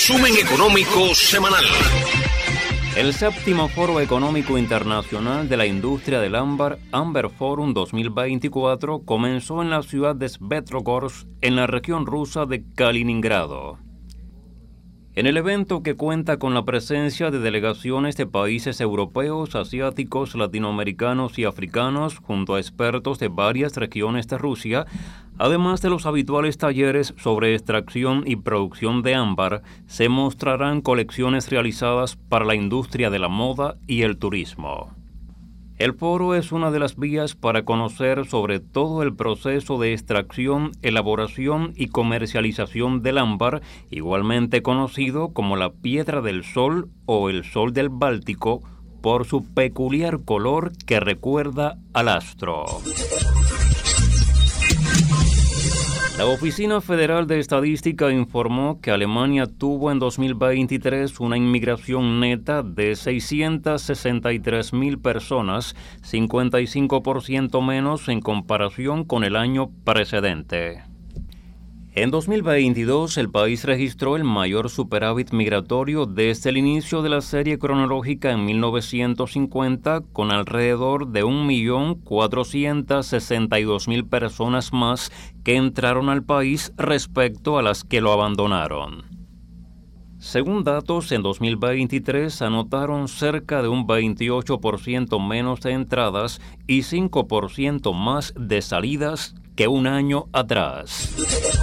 resumen económico semanal. El séptimo Foro Económico Internacional de la Industria del Ámbar, Amber Forum 2024, comenzó en la ciudad de Svetlogorsk, en la región rusa de Kaliningrado. En el evento, que cuenta con la presencia de delegaciones de países europeos, asiáticos, latinoamericanos y africanos, junto a expertos de varias regiones de Rusia, además de los habituales talleres sobre extracción y producción de ámbar, se mostrarán colecciones realizadas para la industria de la moda y el turismo. El foro es una de las vías para conocer sobre todo el proceso de extracción, elaboración y comercialización del ámbar, igualmente conocido como la piedra del sol o el sol del Báltico, por su peculiar color que recuerda al astro. La Oficina Federal de Estadística informó que Alemania tuvo en 2023 una inmigración neta de 663,000 personas, 55% menos en comparación con el año precedente. En 2022, el país registró el mayor superávit migratorio desde el inicio de la serie cronológica en 1950, con alrededor de 1.462.000 personas más que entraron al país respecto a las que lo abandonaron. Según datos, en 2023 anotaron cerca de un 28% menos de entradas y 5% más de salidas que un año atrás.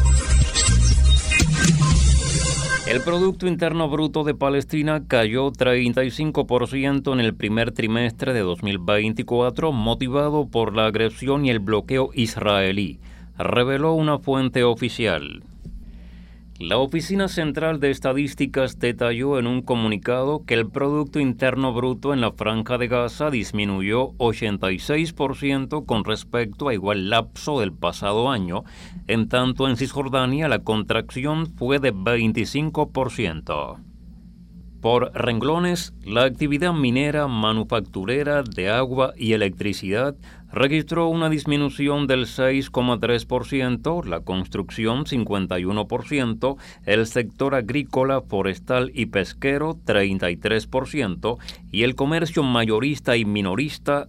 El Producto Interno Bruto de Palestina cayó 35% en el primer trimestre de 2024, motivado por la agresión y el bloqueo israelí, reveló una fuente oficial. La Oficina Central de Estadísticas detalló en un comunicado que el Producto Interno Bruto en la Franja de Gaza disminuyó 86% con respecto a igual lapso del pasado año, en tanto en Cisjordania la contracción fue de 25%. Por renglones, la actividad minera, manufacturera, de agua y electricidad registró una disminución del 6,3%, la construcción 51%, el sector agrícola, forestal y pesquero 33% y el comercio mayorista y minorista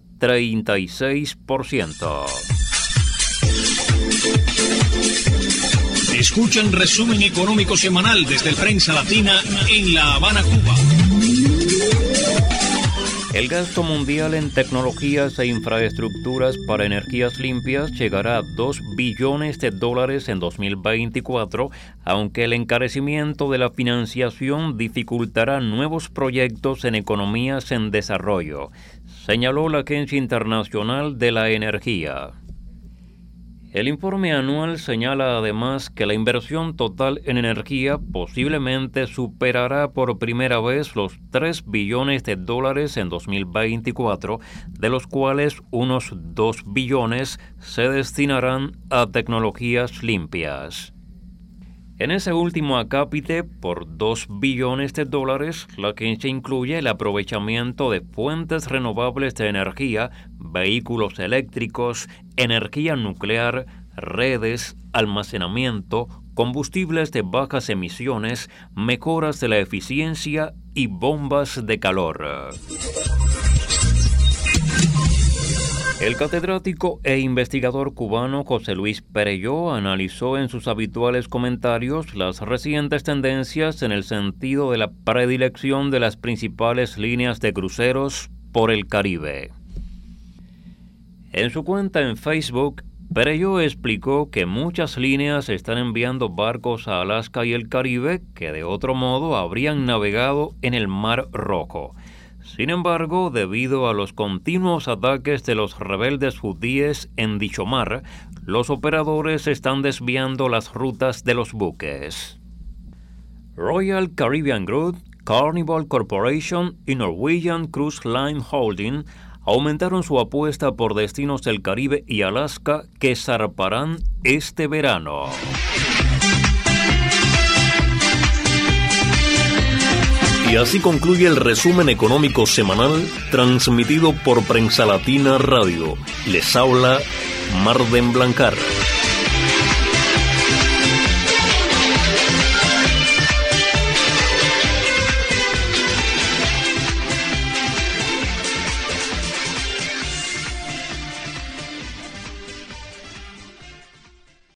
36%. Escuchan resumen económico semanal desde el Prensa Latina en La Habana, Cuba. El gasto mundial en tecnologías e infraestructuras para energías limpias llegará a $2 billones en 2024, aunque el encarecimiento de la financiación dificultará nuevos proyectos en economías en desarrollo, señaló la Agencia Internacional de la Energía. El informe anual señala además que la inversión total en energía posiblemente superará por primera vez los $3 billones en 2024, de los cuales unos 2 billones se destinarán a tecnologías limpias. En ese último acápite, por $2 billones, la agencia incluye el aprovechamiento de fuentes renovables de energía, vehículos eléctricos, energía nuclear, redes, almacenamiento, combustibles de bajas emisiones, mejoras de la eficiencia y bombas de calor. El catedrático e investigador cubano José Luis Perelló analizó en sus habituales comentarios las recientes tendencias en el sentido de la predilección de las principales líneas de cruceros por el Caribe. En su cuenta en Facebook, Perelló explicó que muchas líneas están enviando barcos a Alaska y el Caribe que de otro modo habrían navegado en el Mar Rojo. Sin embargo, debido a los continuos ataques de los rebeldes hutíes en dicho mar, los operadores están desviando las rutas de los buques. Royal Caribbean Group, Carnival Corporation y Norwegian Cruise Line Holding aumentaron su apuesta por destinos del Caribe y Alaska que zarparán este verano. Y así concluye el resumen económico semanal transmitido por Prensa Latina Radio. Les habla Marden Blancar.